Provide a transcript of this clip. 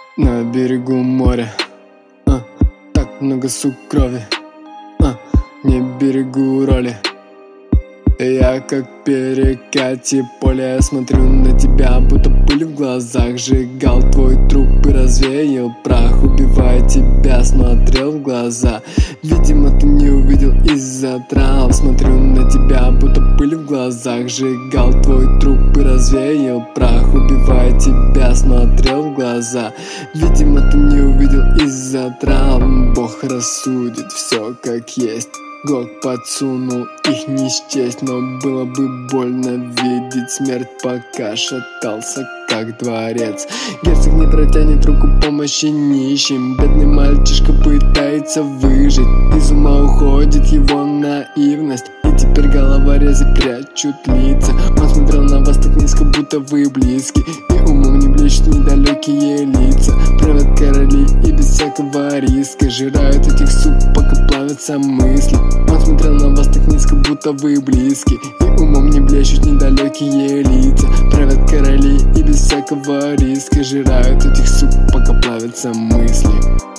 На берегу моря, так много сук крови, не берегу роли. Я как перекати поле, я смотрю на тебя, будто пыль в глазах. Сжигал твой труп и развеял прах, убивая тебя, смотрел в глаза. Видимо, ты не увидел из-за трав. Смотрю на тебя, будто пыль в глазах. Сжигал твой труп и развеял прах, убивая тебя, смотрел в глаза. Видимо, ты не увидел из-за трав. Бог рассудит все как есть. Глок подсунул, их не счесть, но было бы больно видеть смерть, пока шатался как дворец. Герцог не протянет руку помощи нищим. Бедный мальчишка пытается выжить, из ума уходит его наивность, и теперь головорезы прячут лица. Он смотрел на вас так низко, будто вы близки, и умом не блещут недалекие лица. Правят короли и без всякого риска жирают этих сук, пока плавятся мысли. Он смотрел на вас так низко, будто вы близки, и умом не блещут недалекие лица. Правят короли и без всякого риска жирают этих сук, пока плавятся мысли.